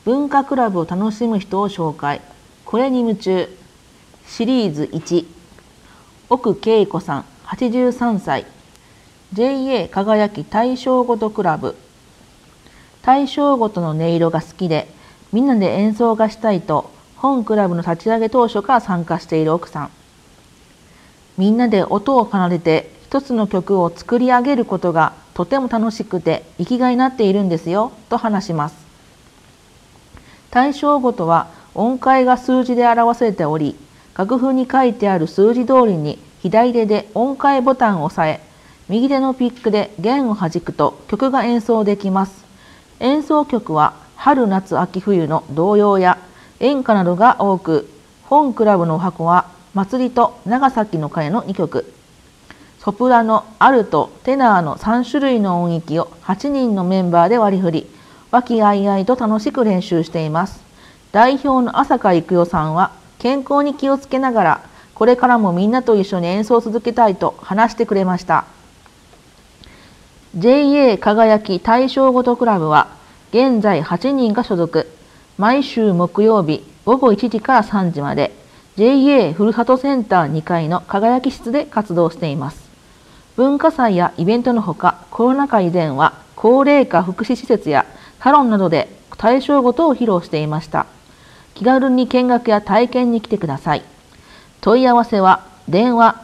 文化クラブを楽しむ人を紹介。これに夢中。シリーズ1。奥恵子さん、83歳。JA 輝き大正ごとクラブ。大正ごとの音色が好きで、みんなで演奏がしたいと、本クラブの立ち上げ当初から参加している奥さん。みんなで音を奏でて一つの曲を作り上げることがとても楽しくて生きがいになっているんですよ、と話します。大正ごとは音階が数字で表されており、楽譜に書いてある数字通りに左手で音階ボタンを押さえ、右手のピックで弦を弾くと曲が演奏できます。演奏曲は春夏秋冬の童謡や演歌などが多く、本クラブのお箱は祭りと長崎の鐘の2曲。ソプラノ、アルト、テナーの3種類の音域を8人のメンバーで割り振り、和気あいあいと楽しく練習しています。代表の浅香育代さんは、健康に気をつけながら、これからもみんなと一緒に演奏を続けたいと話してくれました。JA 輝き大正ごとクラブは、現在8人が所属。毎週木曜日午後1時から3時まで、JA ふるさとセンター2階の輝き室で活動しています。文化祭やイベントのほか、コロナ禍以前は高齢化福祉施設やサロンなどで大正ごとを披露していました。気軽に見学や体験に来てください。問い合わせは電話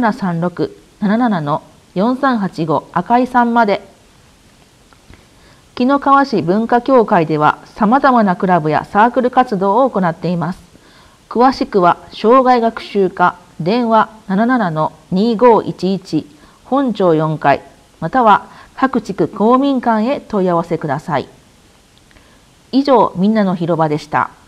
0736-77-4385 赤井さんまで。紀の川市文化協会では様々なクラブやサークル活動を行っています。詳しくは障害学習課電話 77-2511 本町4階または各地区公民館へ問い合わせください。以上、みんなの広場でした。